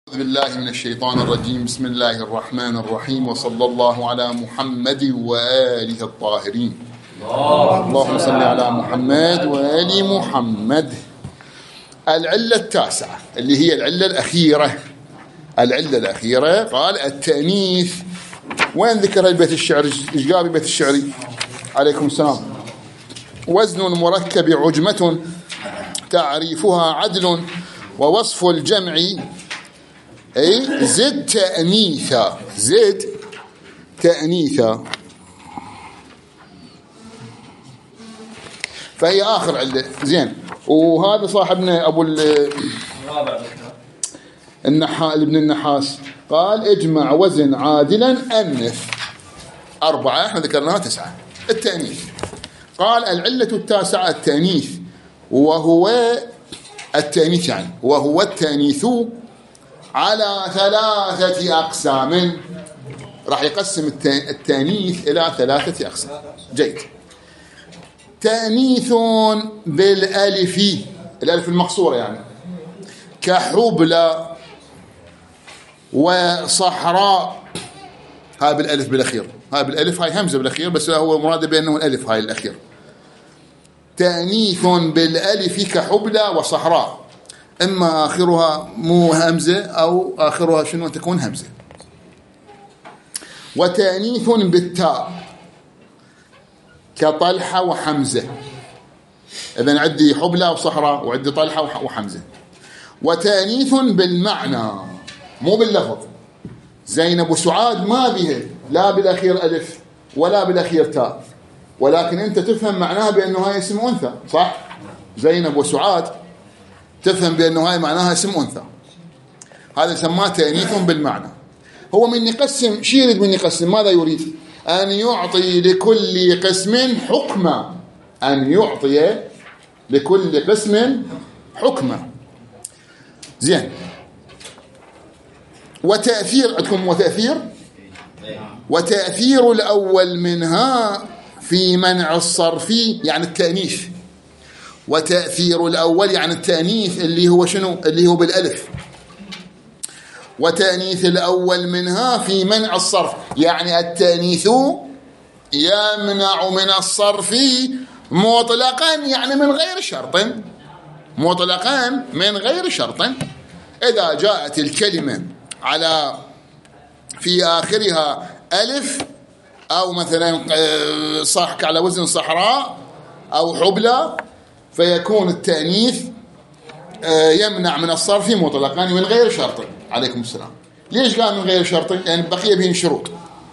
أعوذ بالله من الشيطان الرجيم. بسم الله الرحمن الرحيم، وصلى الله على محمد وآله الطاهرين. اللهم صل على محمد وآل محمد. العلة التاسعة اللي هي العلة الأخيرة قال التأنيث. وين ذكر البيت الشعري؟ إيش قال البيت الشعري؟ عليكم السلام. وزن مركب عجمة تعريفها عدل ووصف الجمع أي زد تأنيثا فهي آخر علة. زين. وهذا صاحبنا أبو ابن النحاس قال اجمع وزن عادلا أنث 4. احنا ذكرناها 9. التأنيث قال العلة التاسعة التأنيث، وهو التأنيث وهو التأنيث على 3 أقسام. راح يقسم التأنيث إلى 3 أقسام. جيد. تأنيث بالألف، الألف المقصورة كحبلى وصحراء. هاي بالألف بالأخير، هاي بالألف، هاي همزة بالأخير، بس هو مراد بأنه الألف هاي الأخير. تأنيث بالألف كحبلى وصحراء، إما آخرها مو همزة أو آخرها شنو تكون همزة. وتأنيث بالتاء كطلحة وحمزة. إذن عندي حبلى وصحراء وعندي طلحة وحمزة. وتأنيث بالمعنى مو باللفظ. زينب وسعاد ما بها لا بالأخير ألف ولا بالأخير تاء، ولكن أنت تفهم معناها بأنه هاي اسم أنثى، صح؟ زينب وسعاد تفهم بأنه هاي معناها اسم أنثى. هذا سماه تأنيث بالمعنى. هو من يقسم شيء يريد، من يقسم ماذا يريد؟ أن يعطي لكل قسم حكما، أن يعطي لكل قسم حكما. زين. وتأثير عندكم وتأثير الأول منها في منع الصرف يعني التأنيث. وتأثير الأول يعني التأنيث اللي هو شنو؟ اللي هو بالألف. وتأنيث الأول منها في منع الصرف يعني التأنيث يمنع من الصرف مطلقا، يعني من غير شرط، مطلقا من غير شرط. إذا جاءت الكلمة على في آخرها ألف، أو مثلا صاحك على وزن صحراء أو حبلى، فيكون التأنيث يمنع من الصرف مطلقا من غير شرط. عليكم السلام. ليش قال من غير شرط؟ يعني بقية بين شروط.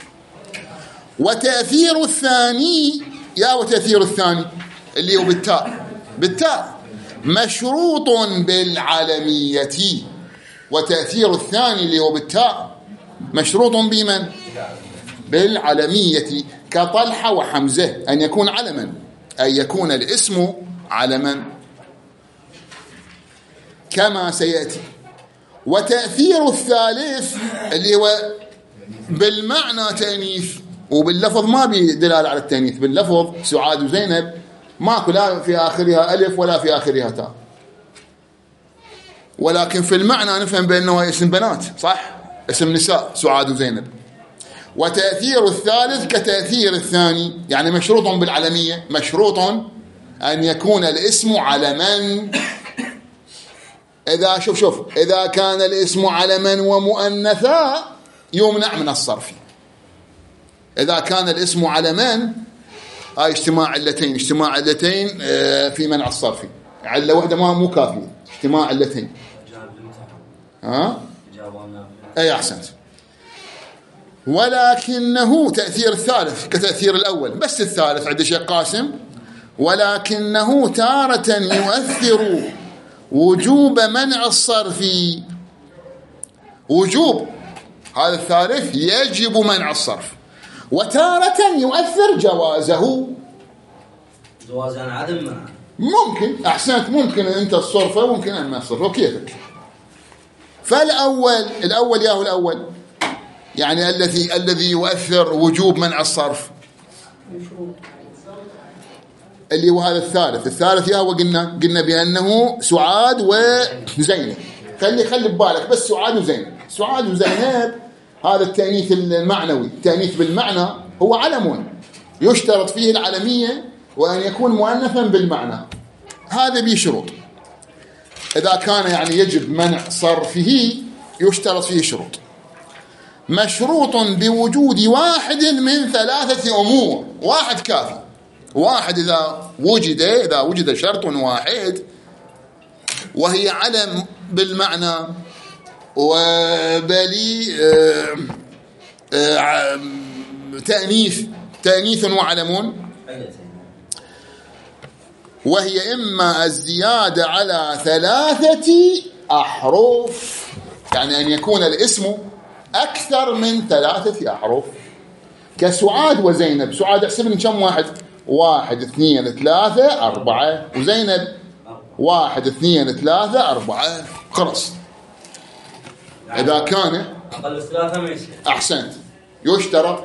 وتأثير الثاني وتأثير الثاني اللي هو بالتاء مشروط بالعلمية. وتأثير الثاني اللي هو بالتاء مشروط بمن؟ بالعلمية. كطلحة وحمزة أن يكون علما، أن يكون الاسم علما كما سيأتي. وتأثير الثالث اللي هو بالمعنى تأنيث، وباللفظ ما بدلالة على التأنيث. باللفظ سعاد وزينب ماكو لا في آخرها ألف ولا في آخرها تاء، ولكن في المعنى نفهم بأنه اسم بنات، صح؟ اسم نساء سعاد وزينب. وتأثير الثالث كتأثير الثاني يعني مشروط بالعلمية، مشروط أن يكون الاسم علما. إذا شوف إذا كان الاسم علما ومؤنثا يمنع من الصرف. إذا كان الاسم علما هاي اجتماع علتين في منع الصرف. علة واحدة مو كافية، اجتماع علتين. أي أحسنت. ولكنه تأثير الثالث كتأثير الأول، بس الثالث عند شيء قاسم. ولكنه تارة يؤثر وجوب منع الصرف. وجوب هذا الثالث يجب منع الصرف، وتارة يؤثر جوازه. جواز عن عدم منع ممكن. أحسنت. ممكن أنت الصرفة، ممكن أن ما الصرفة، وكيفك. فالأول ياهو الأول يعني الذي يؤثر وجوب منع الصرف اللي هو هذا الثالث ياهو. قلنا بأنه سعاد وزينب. خلي ببالك بس سعاد وزينب. سعاد وزينب هذا التأنيث المعنوي، التأنيث بالمعنى هو علم يشترط فيه العلمية وأن يكون مؤنثا بالمعنى. هذا به شروط، إذا كان يعني يجب منع صرفه يشترط فيه شروط. مشروط بوجود واحد من 3 أمور. واحد كافي، واحد إذا وجد شرط واحد وهي علم بالمعنى وبلي تأنيث وعلم، وهي إما الزيادة على 3 أحرف، يعني أن يكون الاسم أكثر من 3 أحرف، كسعاد وزينب. سعاد احسب لي كم واحد؟ 1 2 3 4، وزينب 1 2 3 4. خلاص إذا كان أقل 3 ما يصير. أحسنت. يشترط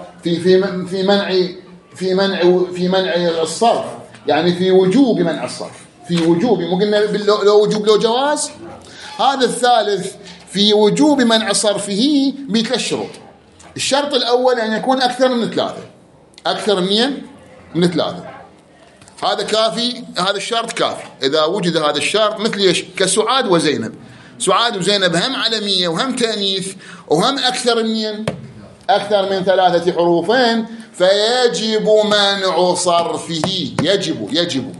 في منع الصرف، يعني في وجوب منع الصرف، في وجوب، مو قلنا لو وجوب لو جواز. هذا الثالث في وجوب منع صرفه ب3 شروط. الشرط الأول أن يكون أكثر من 3، أكثر من 3. هذا كافي، هذا الشرط كافي. إذا وجد هذا الشرط مثل إيش؟ كسعاد وزينب. سعاد وزينب هم علمية وهم تأنيث وهم أكثر من 3 حروفين، فيجب منع صرفه. يجب.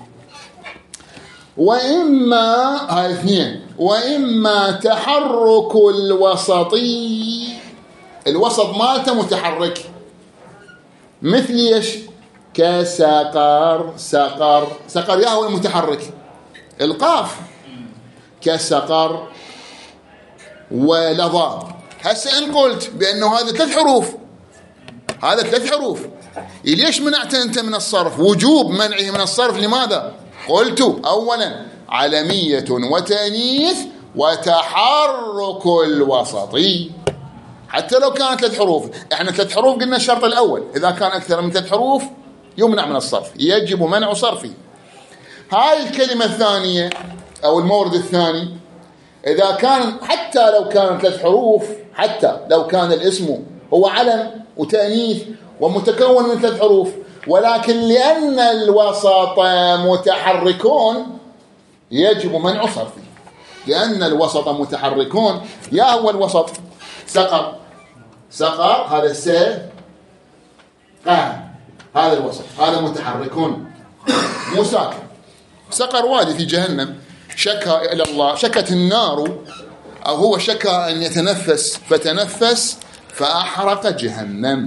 وإما هاي 2، وإما تحرك الوسطي، الوسط مالته متحرك، مثل ايش؟ كسقر. سقر يا هو المتحرك، القاف، كسقر ولظى. هسه ان قلت بانه هذا 3 حروف، هذا 3 حروف، ليش منعت انت من الصرف؟ وجوب منعه من الصرف. لماذا؟ قلت اولا علمية وتأنيث وتحرك الوسطي. حتى لو كانت 3 حروف، احنا 3 حروف قلنا الشرط الاول، اذا كان اكثر من 3 حروف يمنع من الصرف، يجب منع صرفه. هاي الكلمة الثانية او المورد الثاني، اذا كان حتى لو كان 3 حروف، حتى لو كان الاسم هو علم وتأنيث ومتكون من 3 حروف، ولكن لأن الوسط متحركون يجب منع صرفه. لأن الوسط متحركون، يا هو الوسط سقر هذا هذا الوسط، هذا متحركون مو ساكن. سقر وادي في جهنم، شكى إلى الله، شكت النار، أو هو شكى أن يتنفس فتنفس فأحرق جهنم.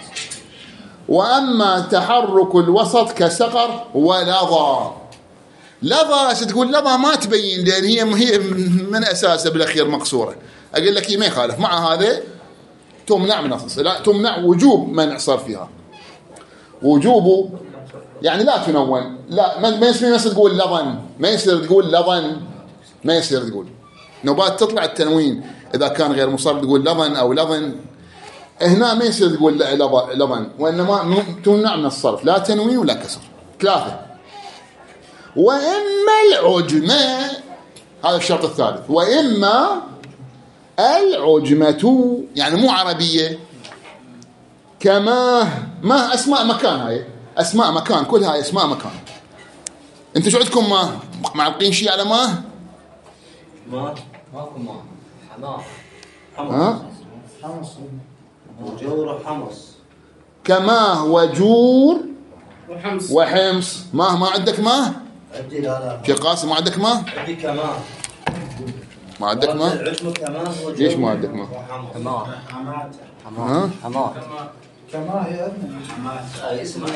وأما تحرك الوسط كسقر ولظى. لظى تقول لظى ما تبين، لأن هي من أساسه بالأخير مقصورة. أقول لك ما يخالف، مع هذا تمنع من الصرف، لا تمنع وجوب منع صرفها. وجوب يعني لا تنون، لا ما يصير تقول لظن، ما يصير تقول لظن، ما يصير تقول نوبات تطلع التنوين إذا كان غير مصرف، تقول لظن أو لظن. هنا ما يصير تقول لظن، وإنما تمنع من الصرف، لا تنوين ولا كسر. 3. وإما العجمة، هذا الشرط الثالث، وإما العجمة يعني مو عربية، كما ما أسماء مكان، هاي أسماء مكان، كل هاي أسماء مكان. أنت شو عندكم ما معلقين شيء على ما ماكو ما حمص وجور وحمص، كما وجور وحمص. ما عندك ما؟ عندي لا في قاسم ما عندك ما؟ عندي كمان ما عندك ما؟ العجم كمان. ليش ما عندك ما؟ كما هي اسمها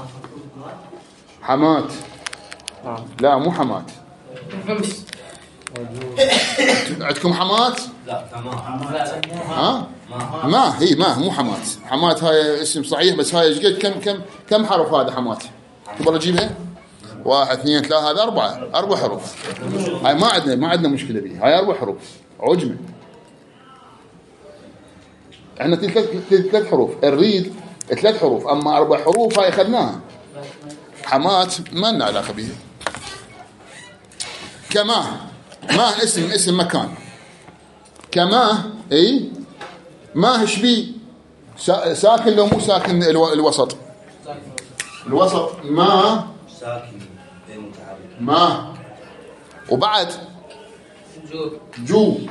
حمات. لا مو حمات. عندكم حمات؟ لا كمان. ها؟ ما هي ما مو حمات. حمات هاي اسم صحيح، بس هاي كم حرف هذا حمات؟ تبغى اجيبها؟ 1 2 3 هذا 4 حروف. هاي ما عندنا مشكلة بيه، هاي 4 حروف عجمة. احنا 3 حروف، الريد 3 حروف، اما 4 حروف هاي اخذناها. حمات ما لنا علاقة بيها. كما ما اسم مكان. كما اي ما شبيه ساكن لو مو ساكن الوسط الوسط ما ساكن متحرك ما وبعد جو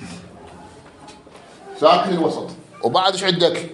ساكن الوسط وبعد ايش عندك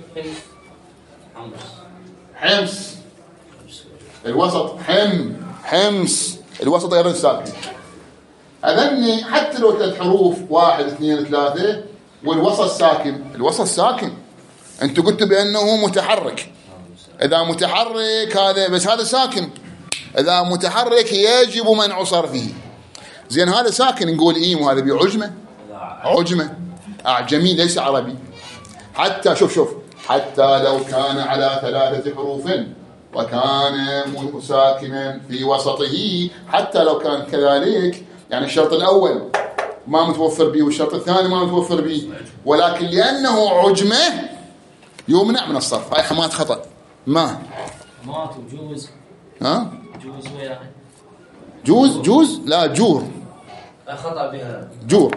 حمص الوسط حمص الوسط ايضا ساكن اذني حتى لو 3 حروف 1 2 3 والوسط ساكن الوسط ساكن انتوا قلتوا بانه متحرك اذا متحرك هذا بس هذا ساكن اذا متحرك يجب منع صرفه زين هذا ساكن نقول ايم وهذا بعجمه عجمه اعجمي ليس عربي حتى شوف حتى لو كان على 3 حروف وكان ساكنا في وسطه حتى لو كان كذلك يعني الشرط الأول ما متوفر به والشرط الثاني ما متوفر به ولكن لأنه عجمة يمنع من الصرف هاي حمات خطأ ما وجوز ها جوز وياه جوز لا جور خطأ بها جور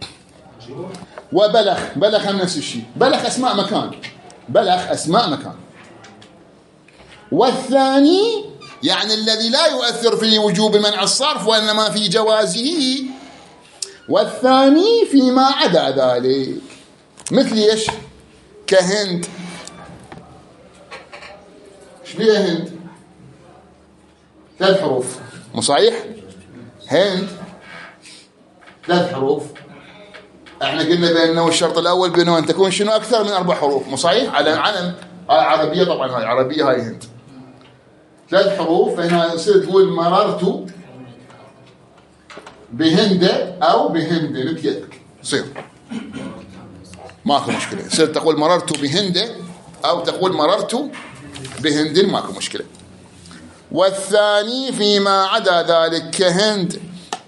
وبلخ هم نفس الشيء بلخ أسماء مكان والثاني يعني الذي لا يؤثر في وجوب منع الصرف وإنما في جوازه والثاني فيما عدا ذلك مثل ايش كهند ايش بيها هند 3 حروف مو صحيح هند 3 حروف احنا قلنا بانه الشرط الاول بانه ان تكون شنو اكثر من 4 حروف مو صحيح على علم هاي عربيه طبعا هاي عربيه هاي هند 3 حروف فهنا يصير تقول مررت بهند او بهند بيدك يصير ماكو مشكله يصير تقول مررت بهند او تقول مررت بهند ماكو مشكله والثاني فيما عدا ذلك كهند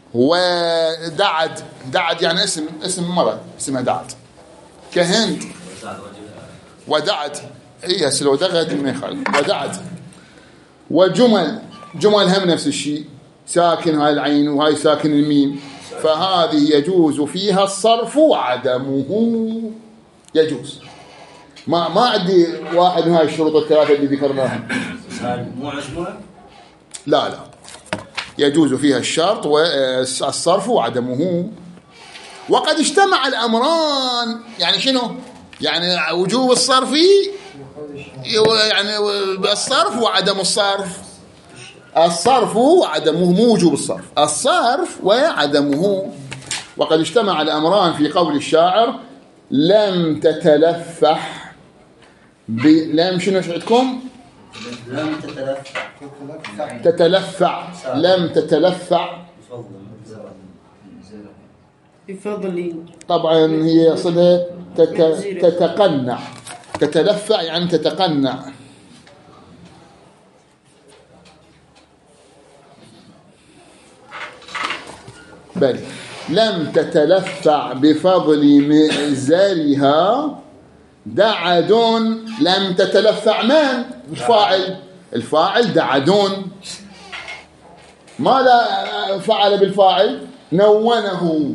ودعد يعني اسم مرض اسمها دعد كهند ودعد اي هسه لو دغد ما يخالف ودعد وجمل هم نفس الشيء ساكن هاي العين وهاي ساكن الميم فهذه يجوز فيها الصرف وعدمه يجوز ما عندي واحد من هاي الشروط ال3 اللي ذكرناها مو عجمة لا يجوز فيها الشرط والصرف وعدمه وقد اجتمع الأمران يعني شنو يعني وجوب الصرف يعني الصرف وعدم الصرف وعدمه مو وجوب الصرف وعدمه وقد اجتمع الأمران في قول الشاعر لم تتلفح لم شنو عندكم لم تتلفع بفضل طبعا هي صلة تتقنع تتلفع يعني تتقنع بل لم تتلفع بفضل مئزرها دعدون لم تتلفع من الفاعل دعدون ماذا فعل بالفاعل نونه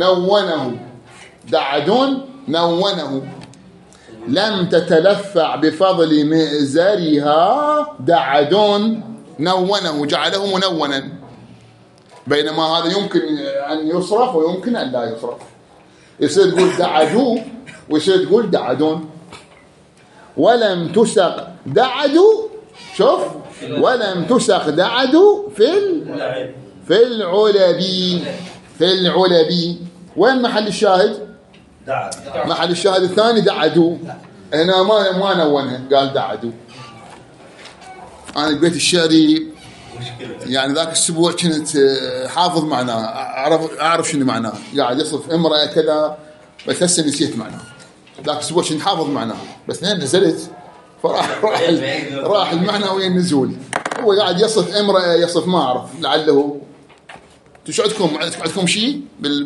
دعدون نونه لم تتلفع بفضل مئزرها دعدون نونه جعله منونا بينما هذا يمكن أن يصرف ويمكن أن لا يصرف يصير تقول دعدوا ويصير تقول دعدون ولم تسق دعدوا شوف ولم تسق دعدوا في العلبي وين محل الشاهد محل الشاهد الثاني دعدوا هنا ما نونها قال دعدوا أنا البيت الشعري يعني ذاك الأسبوع كنت حافظ معناه أعرف شنو معناه قاعد يصف امرأة كذا بس هسه نسيت معناه ذاك الأسبوع كنت حافظ معناه بس لين نزلت راح المعنى وين النزول هو قاعد يصف امرأة يصف ما أعرف لعله شو عندكم شيء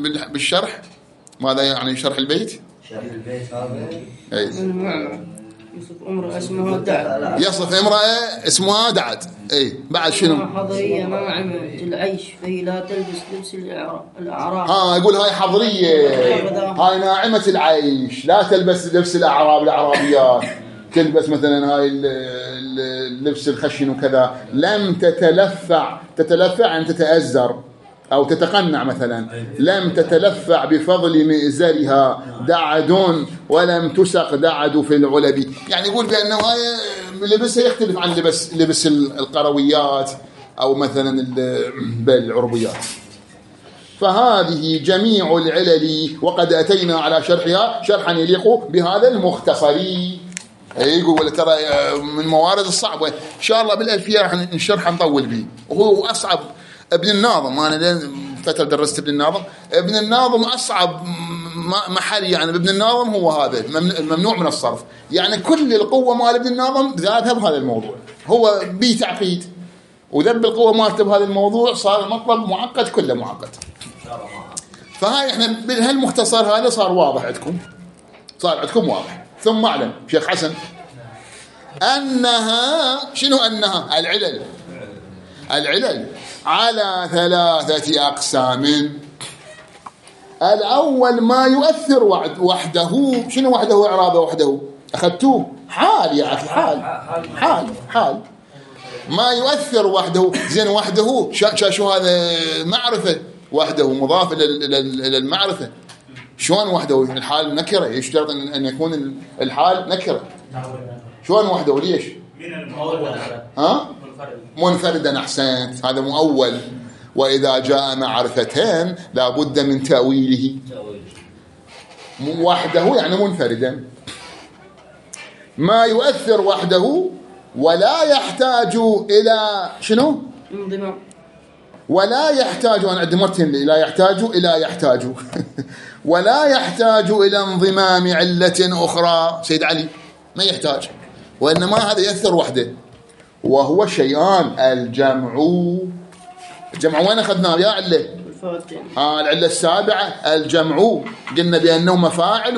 بالشرح ماذا يعني شرح البيت شرح البيت هذا المعنى يوصف امرأة اسمها دعد. يصف امرأة اسمها دعد. اي بعد شنو؟ حضرية ناعمة العيش فهي لا تلبس لبس الأعراب. يقول هاي حضرية، هاي ناعمة العيش، لا تلبس لبس الأعرابيات، تلبس مثلا هاي اللبس الخشن وكذا. لم تتلفع يعني تتأزر أو تتقنع مثلا. لم تتلفع بفضل مئزرها دعد ولم تسق دعد في العلب. يعني يقول بأنه هاي لبسها يختلف عن لبس القرويات أو مثلا العربيات. فهذه جميع العلل وقد أتينا على شرحها شرحا يليق بهذا المختصر. يقول ترى من الموارد الصعبة إن شاء الله بالألفية راح نشرح نطول به. وهو أصعب ابن الناظم. أنا فترة درست ابن الناظم. ابن الناظم أصعب محل يعني ابن الناظم هو هذا الممنوع من الصرف. يعني كل القوة مال ابن الناظم ذاتها بهذا الموضوع. هو بتعقيد وذب القوة مالته بهذا الموضوع، صار المطلب معقد كله معقد. فهاي احنا بهالمختصر هذا صار واضح عندكم، صار عندكم واضح. ثم اعلم شيخ حسن أنها شنو؟ أنها العلل على 3 أقسام. الأول ما يؤثر وحده. شنو وحده؟ إعرابه وحده أخذتوه حال يا أخي، حال ما يؤثر وحده. زين وحده شو هذا؟ معرفة وحده مضاف إلى المعرفة. شلون وحده؟ الحال نكرة، يشترط أن يكون الحال نكرة. شلون وحده؟ ليش؟ منفردا. أحسنت، هذا مؤول. وإذا جاء معرفتين لا بد من تأويله. وحده يعني منفردا. ما يؤثر وحده ولا يحتاج إلى شنو؟ انضمام. ولا يحتاج، أنا عندي مرتين لا يحتاج إلى يحتاج ولا يحتاج إلى انضمام علة أخرى. سيد علي ما يحتاج، وإنما هذا يأثر وحده. وهو شيئان: الجمع وين أخذناه يا علة؟ العلة السابعة الجمع. قلنا بأنه مفاعل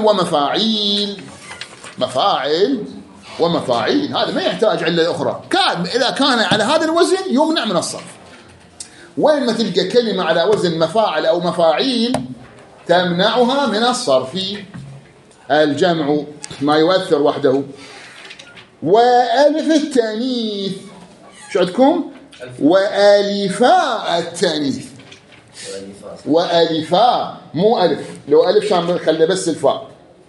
ومفاعيل. هذا ما يحتاج علة أخرى. إذا كان على هذا الوزن يمنع من الصرف. وين ما تلقى كلمة على وزن مفاعل أو مفاعيل تمنعها من الصرف. الجمع ما يؤثر وحده. وألف التانيث شو عندكم؟ وألفاء التانيث. وألفاء مو ألف، لو ألف شامل خلي بس الفاء.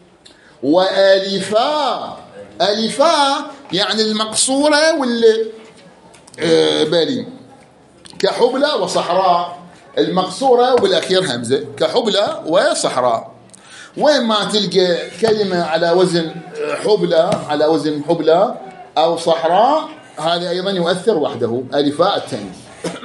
ألفاء يعني المقصورة واللي بالين كحبلى وصحراء. المقصورة وبالأخير همزة كحبلى وصحراء. وين ما تلقى كلمة على وزن حبلى أو صحراء هذا أيضا يؤثر وحده. ألفاء التانيث.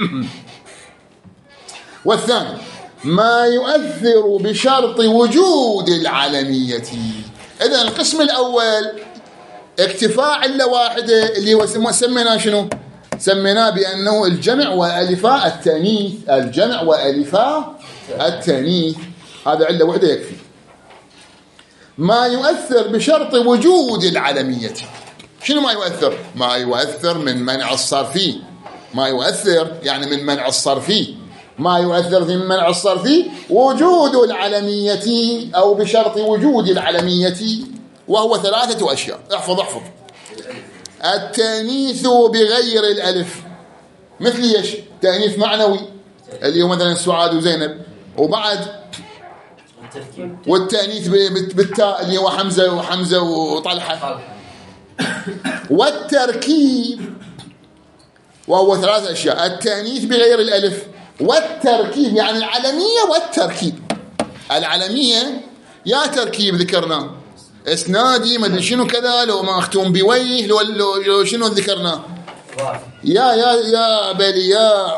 والثاني ما يؤثر بشرط وجود العلمية. إذن القسم الأول اكتفاء علة واحدة اللي هو سميناه شنو؟ سميناه بأنه الجمع وألفاء التانيث. الجمع وألفاء التانيث هذا علة واحدة يكفي. ما يؤثر بشرط وجود العلمية. شنو ما يؤثر؟ ما يؤثر من منع الصرفي. ما يؤثر يعني من منع الصرفي. ما يؤثر في منع الصرفي وجود العلمية أو بشرط وجود العلمية، وهو 3 أشياء. احفظ التانيث بغير الألف. مثل ايش؟ تانيث معنوي اللي هو مثلا سعاد وزينب. وبعد والتانيث بالتاء اللي هو حمزة وطلحة. والتركيب وهو 3 أشياء: التانيث بغير الألف والتركيب يعني العلمية والتركيب. العلمية يا تركيب ذكرناه اسنادي ما ادري شنو كذا، لو مختوم بويه لو شنو ذكرناه يا بالي يا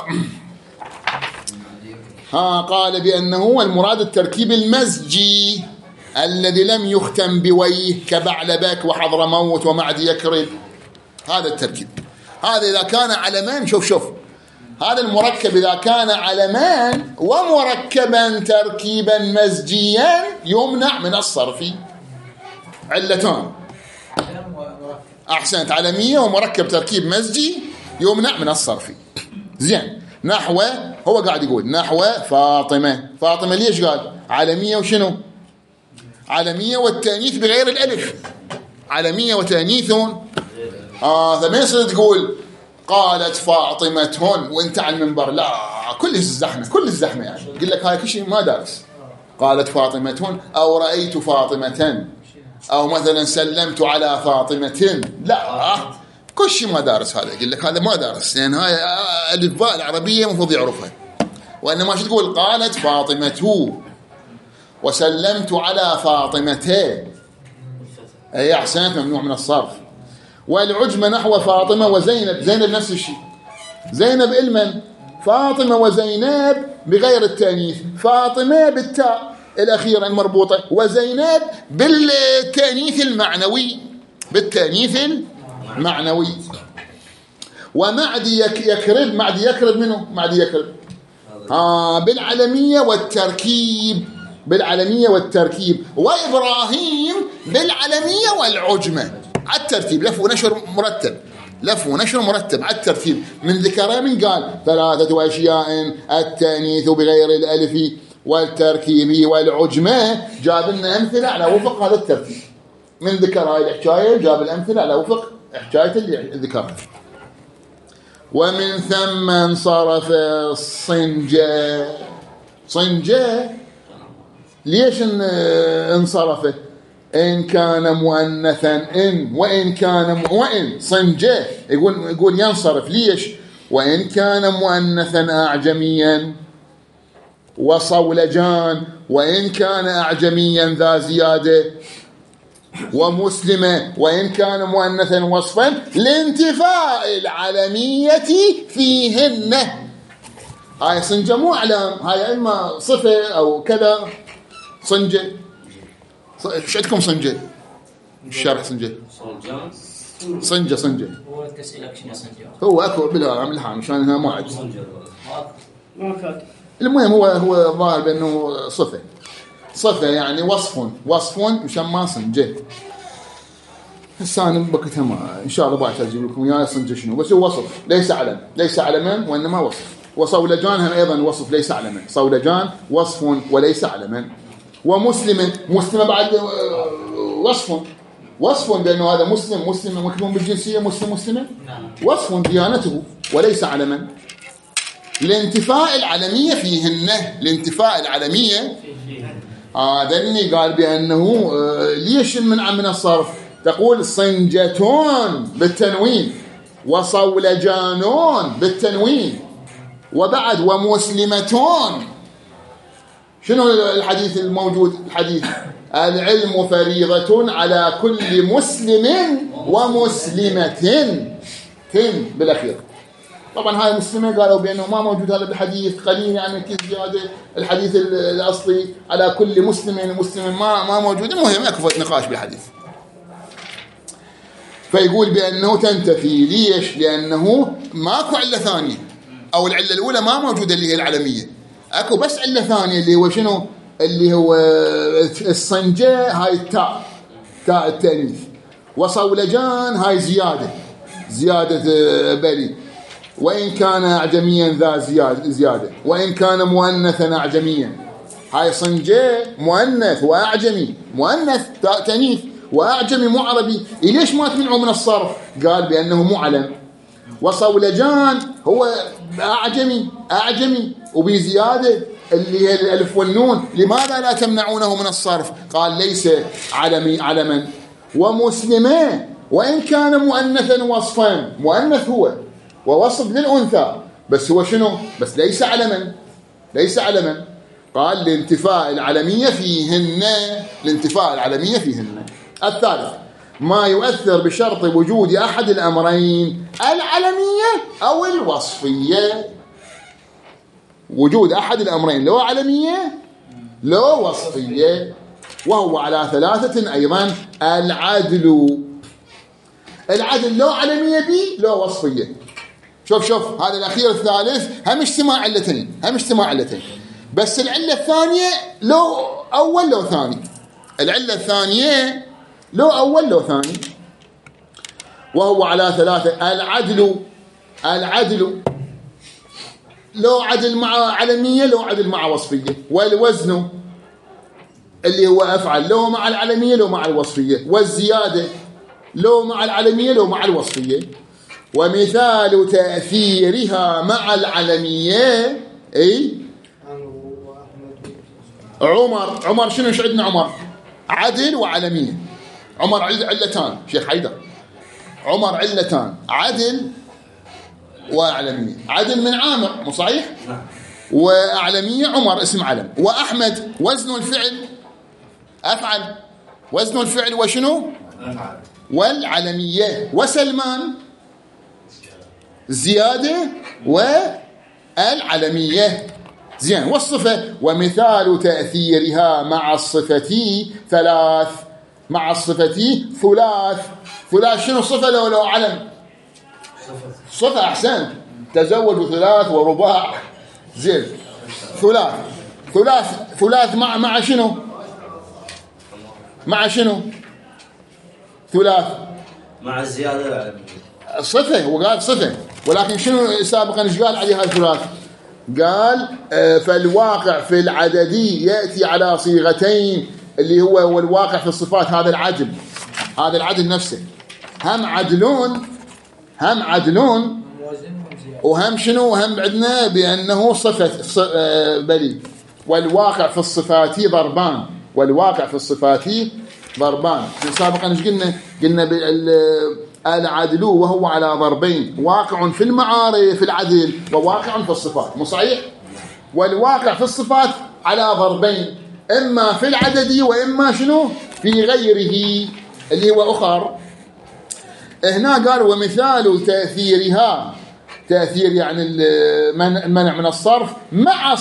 قال بأنه المراد التركيب المزجي الذي لم يختم بويه كبعلبك وحضرموت ومعد يكرب. هذا التركيب. هذا إذا كان علمان. شوف هذا المركب إذا كان علمان ومركبا تركيبا مزجيا يمنع من الصرف. علتان أحسنت، علمية ومركب تركيب مزجي يمنع من الصرف. زين، نحو، هو قاعد يقول نحو فاطمة. فاطمة ليش قال علمية وشنو؟ علمية والتأنيث بغير الألف، علمية وتأنيث. ما يصير تقول قالت فاطمة وانت على المنبر، لا، كل الزحمة يعني يقول لك هاي كل شيء ما دارس. قالت فاطمة أو رأيت فاطمة أو مثلا سلمت على فاطمة، لا، كل شيء ما دارس. هذا يقول لك هذا ما دارس، يعني هاي الألفاء العربية المفروض يعرفها. وإنما شو تقول قالت فاطمة وسلمت على فاطمتين، أي أحسنت، ممنوع من الصرف. والعجمة نحو فاطمة وزينب. زينب نفس الشيء، زينب المن، فاطمة وزينب بغير التأنيث، فاطمة بالتاء الأخيرة المربوطة، وزينب بالتأنيث المعنوي، بالتأنيث المعنوي. ومعدي يكرب، معدي يكرب منه، معدي يكرب بالعلمية والتركيب، بالعلمية والتركيب. وإبراهيم بالعلمية والعجمة على الترتيب، لف ونشر مرتب، لف ونشر مرتب على الترتيب. من ذكرها من قال 3 أشياء: التأنيث بغير الألف والتركيب والعجمة. جاب لنا أمثلة على وفق هذا الترتيب. من ذكر هاي الحكاية جاب الأمثلة على وفق حكاية اللي ذكرها. ومن ثم انصرف الصنجة. صنجة ليش انصرفه؟ إن كان مؤنثا، إن، وإن كان وإن صنجة يقول ينصرف. ليش؟ وإن كان مؤنثا أعجميا وصولجان، وإن كان أعجميا ذا زيادة، ومسلمة، وإن كان مؤنثا وصفا لانتفاء العلمية فيهن. هاي صنجة مو علام، هاي إما صفة أو كذا. صنجة، ايش عندكم صنجة؟ الشرح صنجة، صنجة هو تسألك شنو صنجة؟ هو اكو بلا عملها مشان ما عاد. ما كاتب. المهم هو ظاهر بانه صفة يعني وصف مشان ما صنجة. هسه انا بوقتها ما ان شاء الله بعد اجيب لكم يا صنجة شنو، بس هو وصف ليس علم، ليس علما وانما وصف. وصولجان هم ايضا وصف ليس علما، صولجان وصف وليس علما. مسلمة بعد وصف بأنه هذا مسلم مكتوب بالجنسية، مسلمة، وصف ديانته وليس علما. لانتفاء العلمية فيهن، لانتفاء العلمية. ذني قال بأنه ليش منع من الصرف؟ تقول صنجتون بالتنوين، وصولجانون بالتنوين، وبعد ومسلمتون. شنو الحديث الموجود؟ الحديث العلم فريضة على كل مسلم ومسلمة، تن بالأخير. طبعا هاي مسلمة قالوا بأنه ما موجود هذا بالحديث، قليل يعني كيف زيادة. الحديث الأصلي على كل مسلم ما موجود. المهم أكو نقاش بالحديث. فيقول بأنه تنتفي. ليش؟ لأنه ماكو علة ثانية، أو العلة الأولى ما موجودة اللي هي العلمية، أكو بس علة ثانية اللي هو شنو؟ اللي هو الصنجة، هاي تاء التأنيث. وصولجان هاي زيادة بلي. وإن كان أعجميا ذا زيادة. وإن كان مؤنثا أعجميا، هاي صنجة مؤنث وأعجمي، مؤنث تاء تأنيث وأعجمي مو عربي. ليش ما تمنعوا من الصرف؟ قال بأنه مو علم. وصولجان هو أعجمي وبزيادة اللي هي الألف والنون، لماذا لا تمنعونه من الصرف؟ قال ليس علما. ومسلمة وإن كان مؤنثا وصفا، مؤنث هو ووصف للأنثى، بس هو شنو؟ بس ليس علما. قال لانتفاء العلمية فيهن، لانتفاء العلمية فيهن. الثالث ما يؤثر بشرط وجود أحد الأمرين، العلمية أو الوصفية. وجود أحد الأمرين، لو علمية لو وصفية. وهو على 3 أيضا: العدل لو علمية بي لو وصفية. شوف هذا الأخير الثالث هم اجتماع علتين، بس العلة الثانية لو أول لو ثاني. العلة الثانية لو أول لو ثاني. وهو على ثلاثة. العدل لو عدل مع علمية لو عدل مع وصفية، والوزن اللي هو أفعل لو مع العلمية لو مع الوصفية، والزيادة لو مع العلمية لو مع الوصفية. ومثال تأثيرها مع العلمية أي عمر شنو ايش عندنا؟ عمر عدل وعلمية. عمر علتان شيخ حيدر، عمر علتان، عدل وعلمية. عدل من عامر مو صحيح؟ وأعلمية عمر اسم علم. وأحمد وزن الفعل أفعل، وزن الفعل وشنو؟ والعلمية. وسلمان زيادة والعلمية. زين. والصفة ومثال تأثيرها مع الصفة ثلاث، مع الصفة ثلاث شنو صفة لو علم؟ صفة. أحسن، تزوجوا ثلاث ورباع. زين. ثلاث مع شنو؟ مع شنو؟ ثلاث مع الزيادة العلمية صفة. وقال صفة، ولكن شنو سابقا ايش قال عليها الثلاث؟ قال فالواقع في العددي يأتي على صيغتين، اللي هو الواقع في الصفات. هذا العدل نفسه هم عدلون وهم شنو؟ وهم عندنا بأنه صفة بلي. والواقع في الصفات ضربان، والواقع في الصفات ضربان. سابقا ايش قلنا العدل وهو على ضربين، واقع في المعارف العدل وواقع في الصفات. مو صحيح؟ والواقع في الصفات على ضربين، إما في العدد وإما شنو؟ في غيره اللي هو أخر. هنا قال ومثال تأثيرها، تأثير يعني المنع من الصرف مع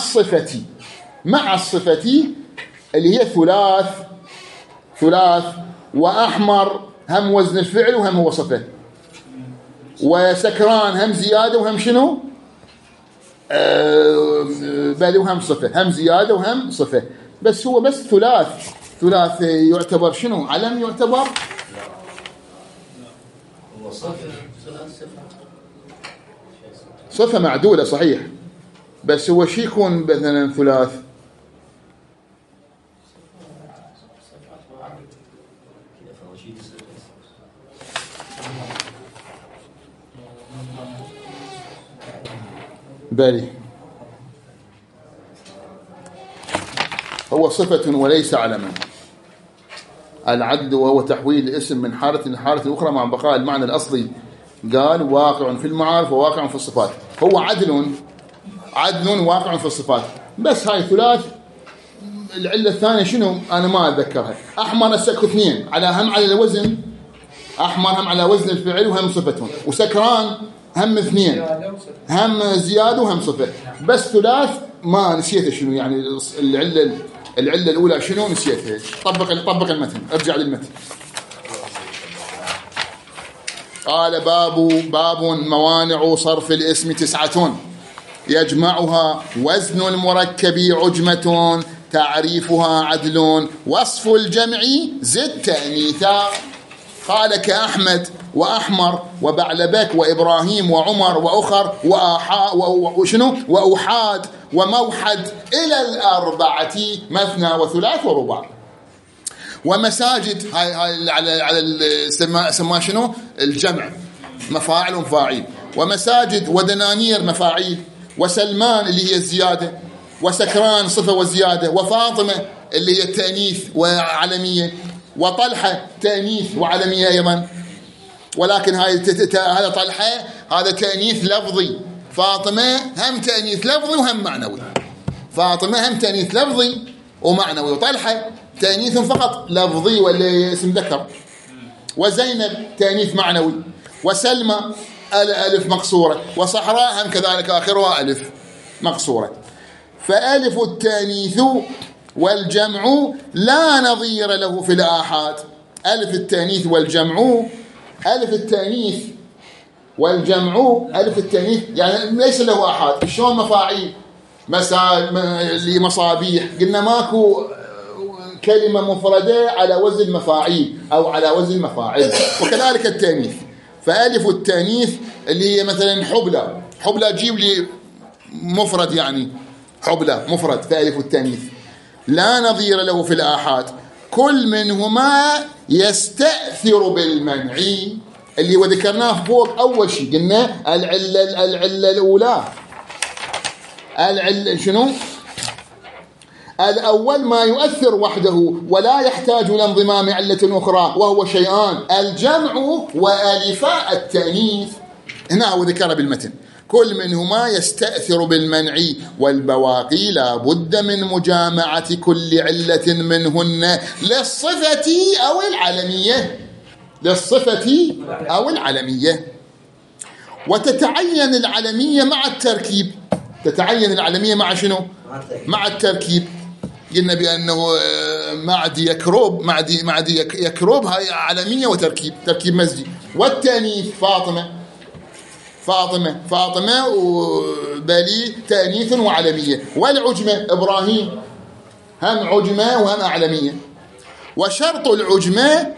الصفة اللي هي ثلاث. وأحمر هم وزن الفعل وهم هو صفة. وسكران هم زيادة وهم شنو؟ بل وهم صفة، هم زيادة وهم صفة. بس هو بس ثلاث يعتبر شنو؟ علم يعتبر صفة معدولة صحيح. بس هو شي يكون مثلا ثلاث بالي، هو صفة وليس علما. العدل وهو تحويل الاسم من حالة إلى حالة أخرى مع بقاء المعنى الأصلي. قال واقع في المعارف وواقع في الصفات. هو عدل واقع في الصفات. بس هاي ثلاث. العلة الثانية شنو؟ أنا ما أتذكرها. أحمر السكر اثنين هم على الوزن، أحمر هم على وزن الفعل وهم صفتهم. وسكران هم اثنين، هم زيادة وهم صفة. بس ثلاث ما نسيته شنو يعني العلة الأولى شنو نسيتها. طبق المتن، ارجع للمتن. قال باب موانع صرف الاسم 9 يجمعها وزن المركب عجمة تعريفها عدل وصف الجمع زد تأنيثا. قال كأحمد وأحمر وبعلبك وإبراهيم وعمر وأخر وأوحاد وموحد إلى الأربعة مثنى وثلاث ورباع. ومساجد هاي على سما شنو الجمع، مفاعل ومفاعيل. ومساجد ودنانير مفاعيل. وسلمان اللي هي الزيادة. وسكران صفة وزيادة. وفاطمة اللي هي التأنيث وعلمية. وطلحة تأنيث وعلمية أيضا، ولكن هذا طلحة هذا تأنيث لفظي. فاطمة هم تأنيث لفظي وهم معنوي. فاطمة هم تأنيث لفظي ومعنوي، وطلحة تأنيث فقط لفظي ولا اسم ذكر. وزينب تأنيث معنوي. وسلمى ألف مقصورة. وصحراء هم كذلك آخرها ألف مقصورة. فألف التأنيث والجمع لا نظير له في الآحاد. ألف التأنيث والجمع، ألف التأنيث والجمع، ألف التأنيث يعني ليس له آحاد. شلون مفاعيل اللي مصابيح قلنا ماكو كلمة مفردة على وزن مفاعيل أو على وزن مفاعل. وكذلك التأنيث فألف التانيث اللي هي مثلا حبلى، حبلى جيب لي مفرد يعني حبلى مفرد فألف التانيث لا نظير له في الآحاد، كل منهما يستأثر بالمنع اللي وذكرناه فوق. أول شيء قلنا العلة الأولى، العلة شنو؟ الأول ما يؤثر وحده ولا يحتاج إلى انضمام علة أخرى، وهو شيئان: الجمع وألفاء التأنيث. هنا هو ذكر بالمتن كل منهما يستأثر بالمنع، والبواقي لا بد من مجامعة كل علة منهن للصفة أو العلمية، للصفة أو العلمية. وتتعين العلمية مع التركيب. تتعين العلمية مع شنو؟ مع التركيب. قلنا بأنه معدي يكروب، معدي يكروب هاي علمية وتركيب، تركيب مزجي. والتأنيث فاطمة وبلي تأنيث وعلمية. والعجمة إبراهيم هم عجمة وهم علمية. وشرط العجمة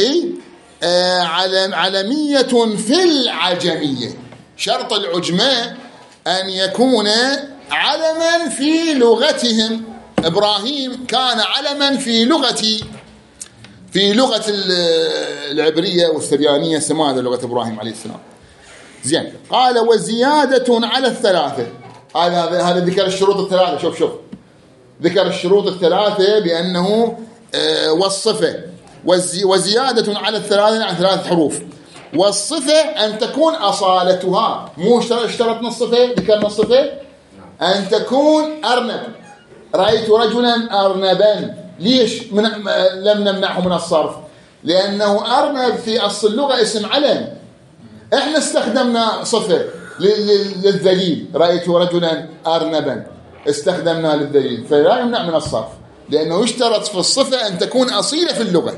علمية في العجمية. شرط العجمة أن يكون علما في لغتهم. إبراهيم كان علما في لغة العبرية والسريانية، سماها لغة إبراهيم عليه السلام. زين. قال وزيادة على الثلاثة. هذا ذكر الشروط الثلاثة. شوف ذكر الشروط الثلاثة بأنه والصفة وزيادة على الثلاثة عن 3 حروف. والصفة أن تكون أصالتها، مو اشترطنا الصفة، ذكرنا الصفة أن تكون أرنب. رأيت رجلا أرنبا. ليش لم نمنعه من الصرف؟ لأنه أرنب في أصل اللغة اسم علم، احنا استخدمنا صفة للذليل. رأيت رجلا أرنبا استخدمنا للذليل، فلا يمنع من الصرف، لأنه يشترط في الصفة أن تكون أصيلة في اللغة.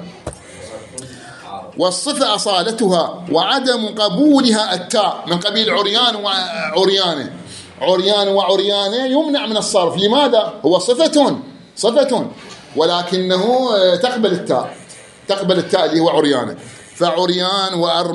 والصفة أصالتها وعدم قبولها التاء من قبيل عريان وعريانة. عريان وعريانة يمنع من الصرف. لماذا؟ هو صفة ولكنه تقبل التاء اللي هو عريانة. فعريان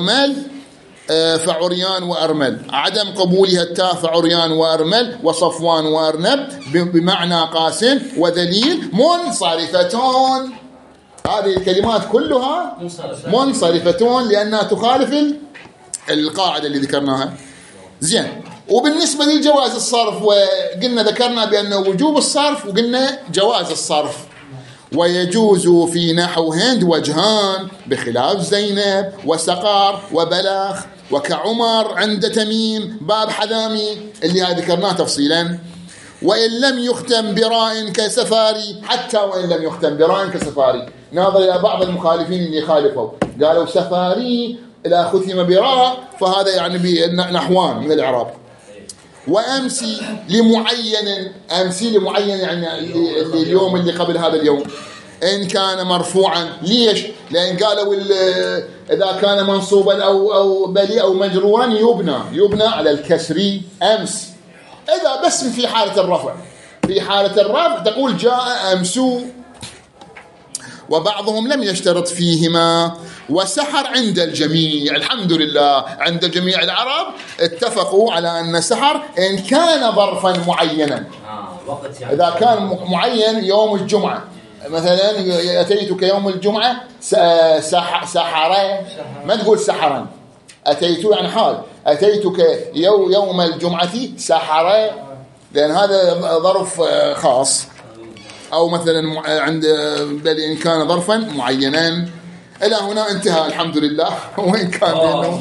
وأرمل عدم قبولها التاء، فعريان وأرمل. وصفوان وأرنب بمعنى قاسم وذليل منصرفتون. هذه الكلمات كلها منصرفتون لأنها تخالف القاعدة اللي ذكرناها. زين. وبالنسبة للجواز الصرف، وقلنا ذكرنا بأنه وجوب الصرف وقلنا جواز الصرف. ويجوز في نحو هند وجهان بخلاف زينب وسقار وبلاخ وكعمر عند تميم باب حذامي اللي هذا ذكرناه تفصيلا. وإن لم يختم براء كسفاري، حتى وإن لم يختم براء كسفاري. ناظر إلى بعض المخالفين اللي خالفوا قالوا سفاري إذا ختم براء فهذا يعني بنحوان من الإعراب. وأمسي لمعين يعني اليوم اللي قبل هذا اليوم إن كان مرفوعا. ليش؟ لأن قالوا إذا كان منصوبا أو بلي أو مجرورا يبنى على الكسر أمس. إذا بس في حالة الرفع تقول جاء أمسو. وبعضهم لم يشترط فيهما. وسحر عند الجميع، الحمد لله، عند جميع العرب اتفقوا على أن سحر إن كان ظرفا معينا. إذا كان معين يوم الجمعة مثلا، أتيتك يوم الجمعة سحرا، ما تقول سحرا. أتيت يعني حال، أتيتك يوم الجمعة سحرا، لأن هذا ظرف خاص. أو مثلا عند بل إن كان ظرفا معينا. إلى هنا انتهى الحمد لله. وإن كان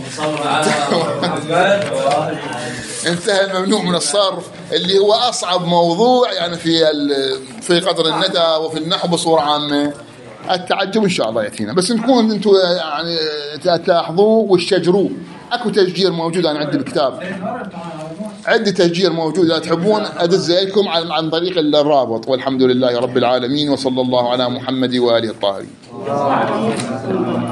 انتهى الممنوع من الصرف اللي هو أصعب موضوع يعني في قدر الندى وفي النحو بصورة عامة. التعجب إن شاء الله يأتينا، بس نكون أنتم يعني تلاحظوا والشجروا. أكو تشجير موجود، أنا عندي الكتاب عندي تشجير موجود، إذا تحبون أدز لكم عن طريق الرابط. والحمد لله رب العالمين، وصلى الله على محمد وآله الطاهرين.